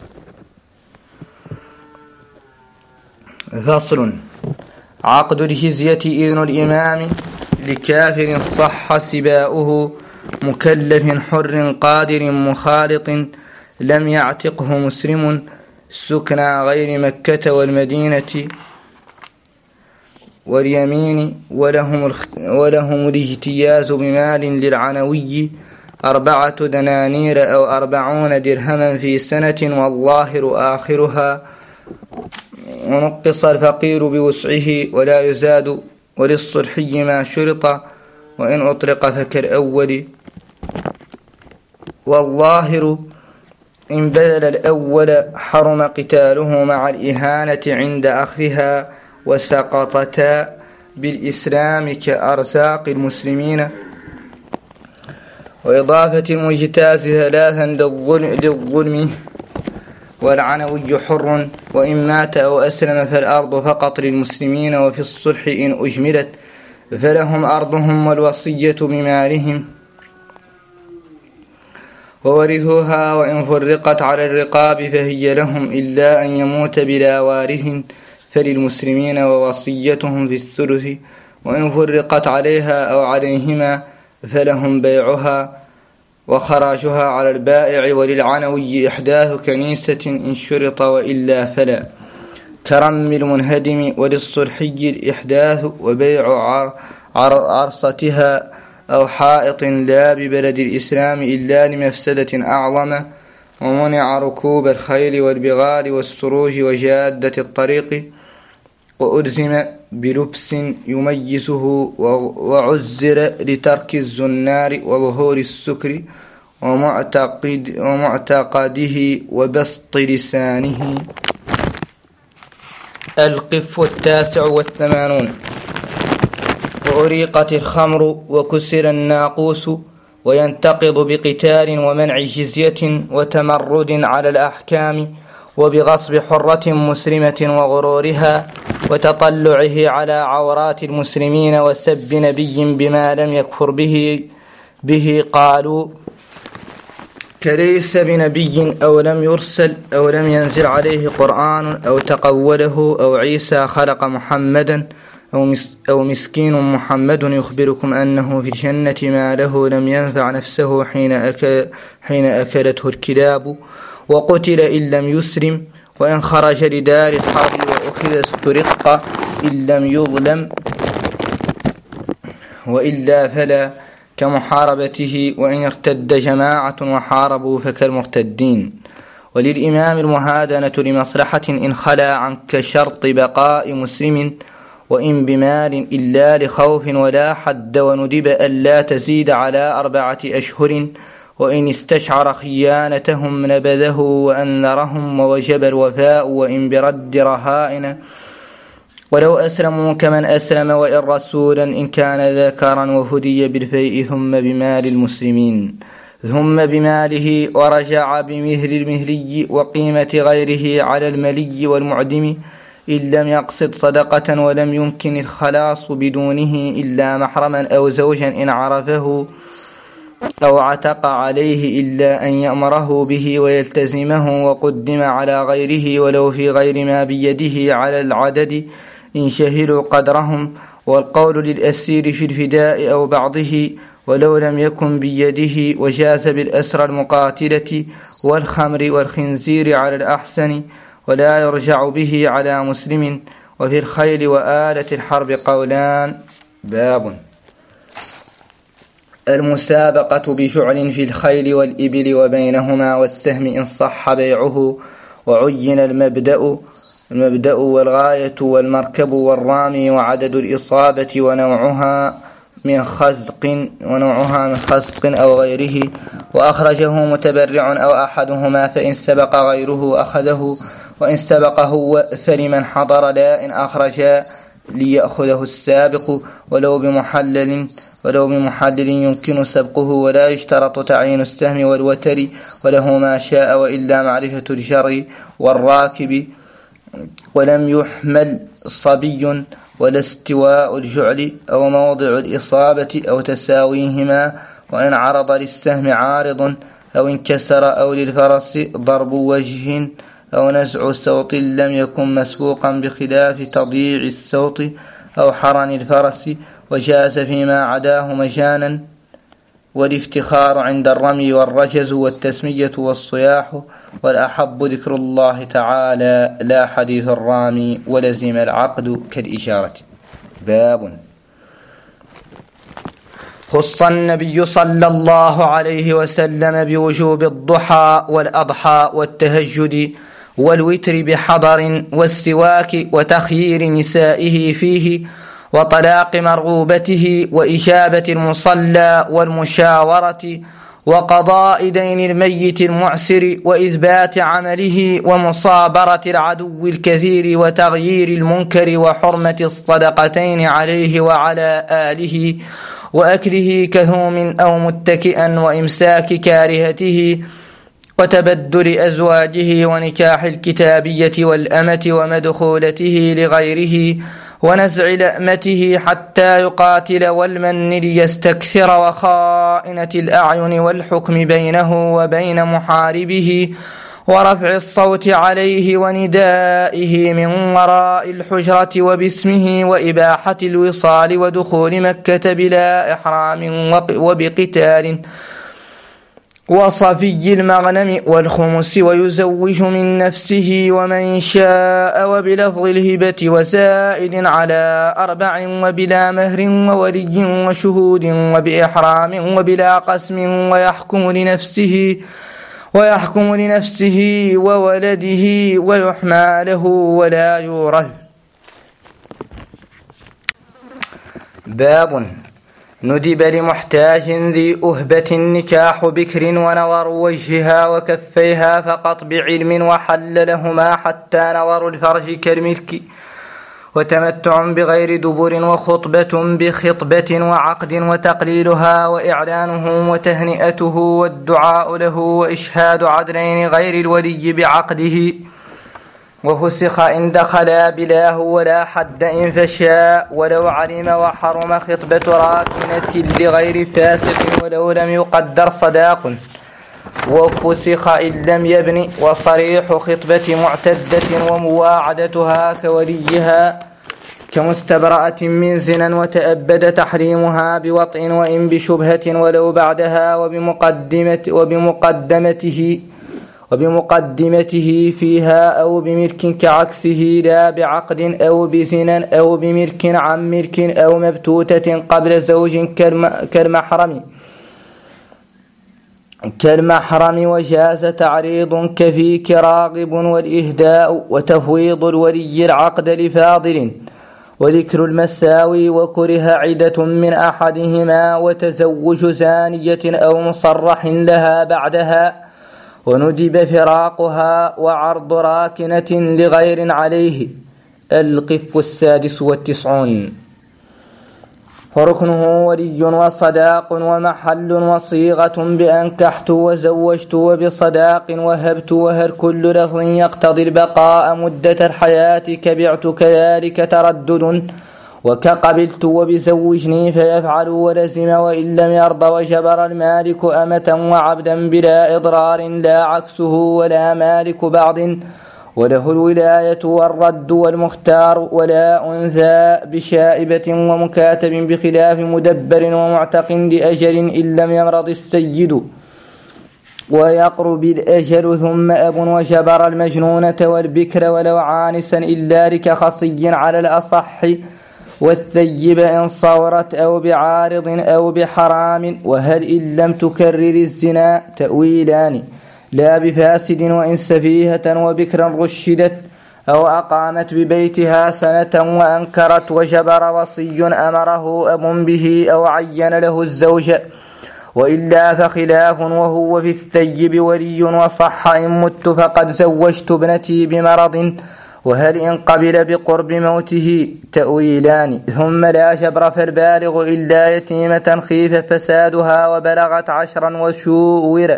فصل. عقد الجزية إذن الإمام لكافر صح سباؤه مكلف حر قادر مخالط لم يعتقه مسلم سكنى غير مكة والمدينة واليمين. ولهم, ولهم الاجتياز بمال للعنوي أربعة دنانير أو أربعون درهما في سنة والظاهر آخرها. ونقص الفقير بوسعه ولا يزاد وللصلحي ما شرط وإن أطلق فكالأول. والظاهر إن بذل الأول حرم قتاله مع الإهانة عند أخذها وسقطتا بالإسلام كأرزاق المسلمين. وإضافة المجتاز ثلاثا للظلم والعنوي حر وإن مات أو أسلم فالأرض فقط للمسلمين. وفي الصلح إن أجملت فلهم أرضهم والوصية بمالهم وورثوها. وإن فرقت على الرقاب فهي لهم إلا أن يموت بلا وارث فللمسلمين ووصيتهم في الثلث. وإن فرقت عليها أو عليهما فلهم بيعها وخراجها على البائع. وللعنوي إحداث كنيسة إن شرط وإلا فلا كرم المنهدم. وللصلحي الإحداث وبيع عرصتها أو حائط لا ببلد الإسلام إلا لمفسدة أعظم، ومنع ركوب الخيل والبغال والسروج وجادة الطريق، وألزم بلبس يميزه، وعزر لترك الزنار وظهور السكر ومعتقد ومعتقده وبسط لسانه. القف التاسع والثمانون. وأريقت الخمر وكسر الناقوس، وينتقض بقتال ومنع جزية وتمرد على الأحكام، وبغصب حرة مسلمة وغرورها، وتطلعه على عورات المسلمين، وسب نبي بما لم يكفر به به قالوا كليس بنبي أو لم يرسل أو لم ينزل عليه قرآن أو تقوله أو عيسى خلق محمدا أو مسكين محمد يخبركم أنه في الجنة ما له لم ينفع نفسه حين, أكل حين أكلته الكلاب، وقتل إن لم يسلم، وإن خرج لدار الحرب وأخذ استرق إن لم يظلم، وإلا فلا كمحاربته، وإن ارتد جماعة وحاربوا فكالمرتدين. وللإمام المهادنة لمصلحة إن خلا عنك شرط بقاء مسلم، وإن بمال إلا لخوف ولا حد، وندب ألا تزيد على أربعة أشهر، وإن استشعر خيانتهم نبذه وأنذرهم، ووجب الوفاء وإن برد رهائن، ولو أسلموا كمن أسلم، وإن رسولا إن كان ذكرا، وهدي بالفيء ثم بمال المسلمين، ثم بماله، ورجع بمهر المهري وقيمة غيره على الملي والمعدم، إن لم يقصد صدقة ولم يمكن الخلاص بدونه إلا محرما أو زوجا إن عرفه أو عتق عليه، إلا أن يأمره به ويلتزمه، وقدم على غيره ولو في غير ما بيده على العدد إن شهلوا قدرهم. والقول للأسير في الفداء أو بعضه ولو لم يكن بيده، وجاز بالأسرى المقاتلة والخمر والخنزير على الأحسن، ولا يرجع به على مسلم. وفي الخيل وآلة الحرب قولان. باب المسابقة بشعل في الخيل والإبل وبينهما والسهم إن صح بيعه، وعين المبدأ المبدأ والغاية والمركب والرامي، وعدد الإصابة ونوعها من خزق ونوعها من خزق أو غيره، وأخرجه متبرع أو أحدهما، فإن سبق غيره أخذه، وإن سبقه فلمن حضر لا إن أخرج ليأخذه السابق، ولو بمحلل ولو بمحلل يمكن سبقه، ولا يشترط تعيين السهم والوتر، وله ما شاء، وإلا معرفة الجري والراكب. ولم يحمل صبي، ولا استواء الجعل أو موضع الإصابة أو تساويهما، وإن عرض للسهم عارض أو انكسر، أو للفرس ضرب وجه أو نزع صوت لم يكن مسبوقا، بخلاف تضييع الصوت أو حرن الفرس، وجاز فيما عداه مجانا. والافتخار عند الرمي والرجز والتسمية والصياح، والأحب ذكر الله تعالى لا حديث الرامي، ولزم العقد كالإشارة. باب خص النبي صلى الله عليه وسلم بوجوب الضحى والأضحى والتهجد والوتر بحضر، والسواك، وتخيير نسائه فيه، وطلاق مرغوبته، وإجابة المصلى، والمشاورة، وقضاء دين الميت المعسر، وإثبات عمله، ومصابرة العدو الكثير، وتغيير المنكر، وحرمة الصدقتين عليه وعلى آله، وأكله كثوم أو متكئا، وإمساك كارهته، وتبدل أزواجه، ونكاح الكتابية والأمة، ومدخولته لغيره، ونزع لأمته حتى يقاتل، والمن ليستكثر، وخائنة الأعين، والحكم بينه وبين محاربه، ورفع الصوت عليه وندائه من وراء الحجرة وباسمه، وإباحة الوصال، ودخول مكة بلا إحرام وبقتال، وصفي المغنم والخمس ويزوج من نفسه ومن شاء وبلفظ الهبة وسائل على أربع وبلا مهر وولي وشهود وبإحرام وبلا قسم ويحكم لنفسه ويحكم لنفسه وولده ويحمى له ولا يورث. باب ندب لمحتاج ذي أهبة نكاح بكر ونظر وجهها وكفيها فقط بعلم وحل لهما حتى نظر الفرج كالملك وتمتع بغير دبر وخطبة بخطبة وعقد وتقليلها وإعلانه وتهنئته والدعاء له وإشهاد عدلين غير الولي بعقده وفسخ إن دخلا بلاه ولا حد إن فشاء ولو علم وحرم خطبة راكنة لغير فاسق ولو لم يقدر صداق وفسخ إن لم يبن وصريح خطبة معتدة ومواعدتها كوليها كمستبرأة من زنا وتأبد تحريمها بوطء وإن بشبهة ولو بعدها وبمقدمة وبمقدمته وبمقدمته فيها أو بملك كعكسه لا بعقد أو بزنا أو بملك عن ملك أو مبتوتة قبل زوج كالمحرم كالمحرم وجاز تعريض كفيك راغب والإهداء وتفويض الولي العقد لفاضل وذكر المساوي وكره عدة من أحدهما وتزوج زانية أو مصرح لها بعدها وندب فراقها وعرض راكنة لغير عليه. القف السادس والتسعون. فركنه ولي وصداق ومحل وصيغة بأنكحت وزوجت وبصداق وهبت وهل كل لفظ يقتضي البقاء مدة الحياة كبعت كذلك تردد وكقبلت وبزوجني فيفعل ولزم وإن لم يرض وجبر المالك أمة وعبدا بلا إضرار لا عكسه ولا مالك بعض وله الولاية والرد والمختار ولا أنثى بشائبة ومكاتب بخلاف مدبر ومعتق لأجل إن لم يمرض السيد ويقرب الأجل ثم أب وجبر المجنونة والبكر ولو عانسا إلا لكخصي على الأصح والثيب إن صورت أو بعارض أو بحرام وهل إن لم تكرر الزنا تأويلان لا بفاسد وإن سفيهة وبكرا رشدت أو أقامت ببيتها سنة وأنكرت وجبر وصي أمره أب به أو عين له الزوج وإلا فخلاف وهو في الثيب ولي وصح إن مت فقد زوجت ابنتي بمرض وهل إن قبل بقرب موته تأويلان ثم لا جبر فالبالغ إلا يتيمة خيف فسادها وبلغت عشرا وشور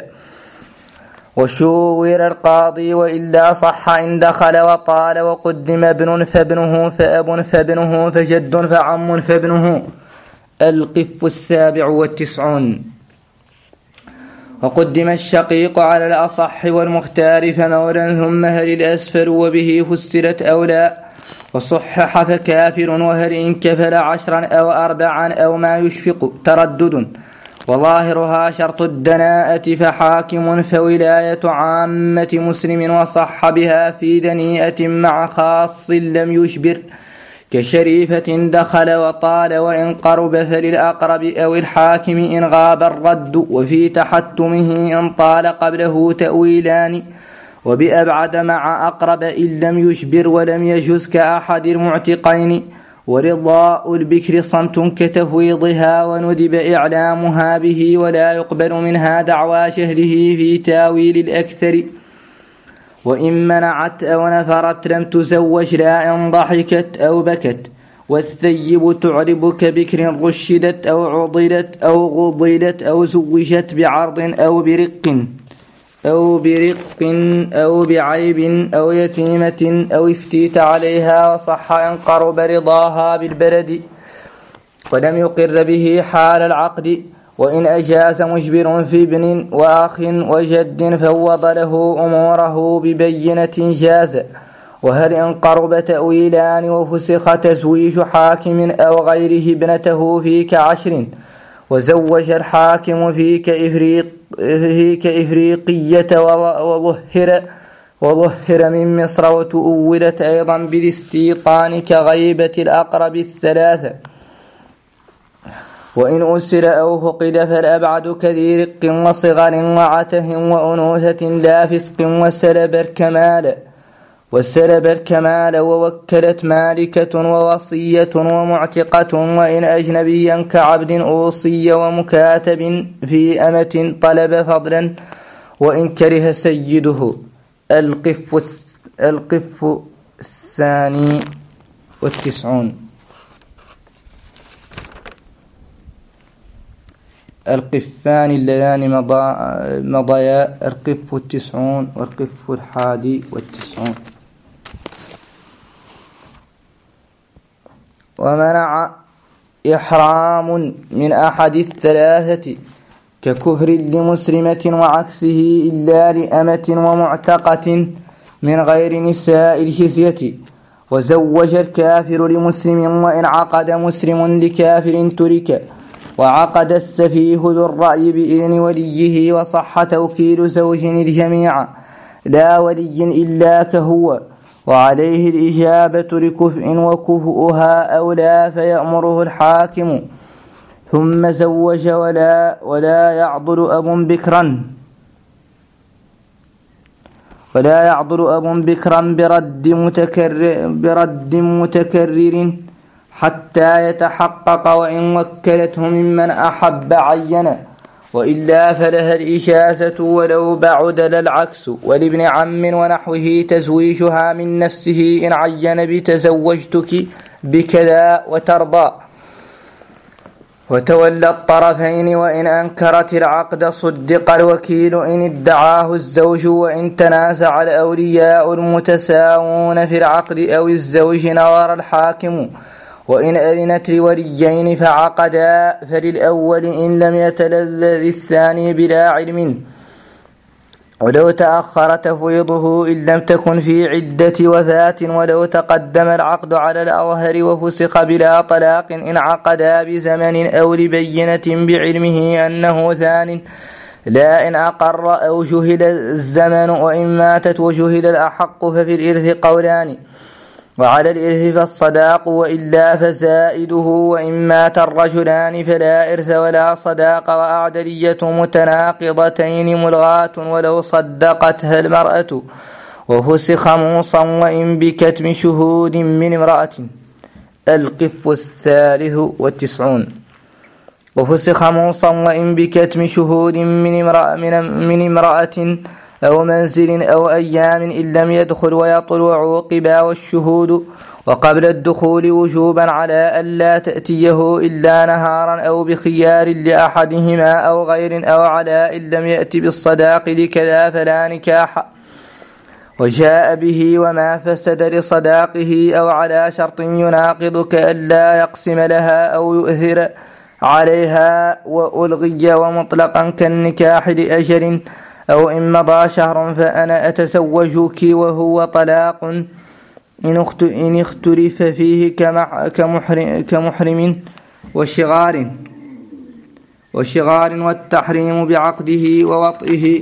وشور القاضي وإلا صح إن دخل وطال وقدم ابن فابنه فأب فابنه فجد فعم فابنه. القف السابع والتسعون. وقدم الشقيق على الأصح والمختار فمولا ثم هل الأسفل وبه فسرت أولى وصحح فكافر وهل إن كفل عشرا أو أربعا أو ما يشفق تردد وظاهرها شرط الدناءة فحاكم فولاية عامة مسلم وصح بها في دنيئة مع خاص لم يشبر كشريفة دخل وطال وإن قرب فللأقرب أو الحاكم إن غاب الرد وفي تحتمه إن طال قبله تأويلان وبأبعد مع أقرب إن لم يشبر ولم يجز كأحد المعتقين ورضاء البكر صمت كتفويضها وندب إعلامها به ولا يقبل منها دعوى شهله في تاويل الأكثر وإن منعت أو نفرت لم تزوج لا إن ضحكت أو بكت والثيب تعرب كبكر رشدت أو عضلت أو غضلت أو زوجت بعرض أو برق أو برق أو بعيب أو يتيمة أو افتيت عليها وصح إن قرب رضاها بالبلد ولم يقر به حال العقد وإن أجاز مجبر في ابن وأخ وجد فوض له أموره ببينة جاز وهل إن قرب تأويلان وفسخ تزويج حاكم أو غيره ابنته في كعشر وزوج الحاكم في كإفريقية وظهر وظهر من مصر، وتؤولت أيضا بالاستيطان كغيبة الأقرب الثلاثة. وإن أسر أو فقد فالأبعد كذي رق وصغر وعته وأنوثة لا فسق وسلب الكمال وسلب الكمال ووكلت مالكة ووصية ومعتقة، وإن أجنبيا كعبد أوصي ومكاتب في أمة طلب فضلا، وإن كره سيده. القف القف الثاني والتسعون. القفان اللذان مضيا القف التسعون والقف الحادي والتسعون. ومنع إحرام من أحد الثلاثة ككفر لمسلمة وعكسه إلا لأمة ومعتقة من غير نساء الجزية. وزوج الكافر لمسلم وإن عقد مسلم لكافر ترك، وعقد السفيه ذو الرأي بإذن وليه، وصح توكيل زوج الجميع لا ولي إلا كهو، وعليه الإجابة لكفء وكفؤها أولى فيأمره الحاكم. ثم زوج ولا ولا يعضل أب بكرا ولا يعضل أب بكرا برد متكرر برد متكرر حتى يتحقق، وإن وكلته ممن أحب عينا، وإلا فلها الإجازة ولو بعد للعكس. ولابن عم ونحوه تزويجها من نفسه إن عين بتزوجتك بكذا وترضى، وتولى الطرفين. وإن أنكرت العقد صدق الوكيل إن ادعاه الزوج، وإن تنازع الأولياء المتساوون في العقد أو الزوج نظر الحاكم. وإن أذنت لوليين فعقدا فللأول إن لم يتلذذ الثاني بلا علم، ولو تأخر تفويضه إن لم تكن في عدة وفاة، ولو تقدم العقد على الأظهر وفسخ بلا طلاق إن عقدا بزمن أو لبينة بعلمه أنه ثان، لا إن أقر أو جهل الزمن. وإن ماتت وجهل الأحق ففي الإرث قولان، وعلى الإرث فالصداق وإلا فزائده. وإن مات الرجلان فلا إرث ولا صداق، وأعدلية متناقضتين ملغاة ولو صدقتها المرأة، وفسخ موصا وإن بكتم شهود من امرأة. القف الثالث والتسعون. وفسخ موصا وإن بكتم شهود من امرأة, من امرأة أو منزل أو أيام إن لم يدخل ويطل وعوقبا والشهود، وقبل الدخول وجوبا على ألا تأتيه إلا نهارا أو بخيار لأحدهما أو غير، أو على إن لم يأت بالصداق لكذا فلا نكاح، وجاء به وما فسد لصداقه، أو على شرط يناقض كألا يقسم لها أو يؤثر عليها وألغي ومطلقا كالنكاح لأجل، أو إن مضى شهر فأنا أتزوجك وهو طلاق إن اختلف فيه كمحرم, كمحرم وشغار وشغار والتحريم بعقده ووطئه.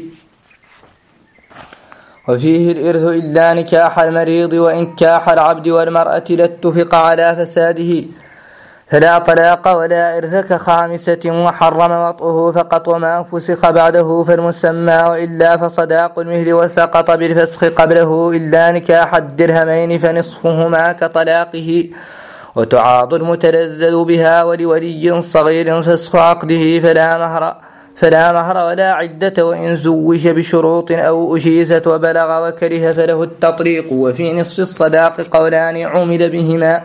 وفيه الإرث إلا نكاح المريض وإنكاح العبد والمرأة لاتفق على فساده، فلا طلاق ولا إرث كخامسة، وحرم وطئه فقط وما فسخ بعده فالمسمى، وإلا فصداق المهل وسقط بالفسخ قبله إلا نكاح الدرهمين فنصفهما كطلاقه، وتعاض المتلذذ بها ولولي صغير فسخ عقده فلا مهر فلا مهر ولا عدة، وإن زوج بشروط أو أجيزت وبلغ وكره فله التطليق. وفي نصف الصداق قولان عمل بهما،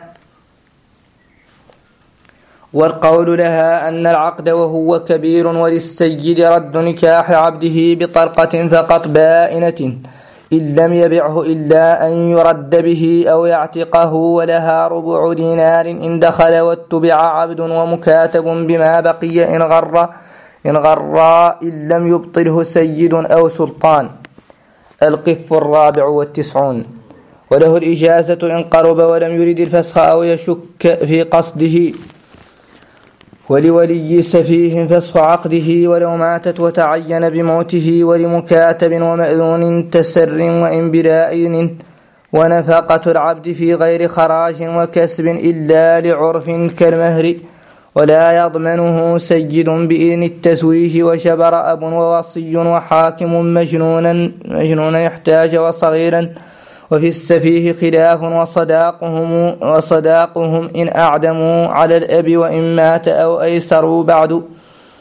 والقول لها أن العقد وهو كبير، وللسيد رد نكاح عبده بطلقة فقط بائنة إن لم يبعه إلا أن يرد به أو يعتقه، ولها ربع دينار إن دخل واتبع عبد ومكاتب بما بقي إن غر إن غر إن لم يبطله سيد أو سلطان. القف الرابع والتسعون. وله الإجازة إن قرب ولم يرد الفسخ أو يشك في قصده، ولولي السفيه فسخ عقده ولو ماتت وتعين بموته، ولمكاتب ومأذون تسر وإن بلا إذن، ونفقة العبد في غير خراج وكسب إلا لعرف كالمهر، ولا يضمنه سيد بإذن التسويه، وشبر أب ووصي وحاكم مجنونا مجنونا يحتاج وصغيرا. وفي السفيه خلاف وصداقهم, وصداقهم إن أعدموا على الأب وإن مات أو أيسروا بعد.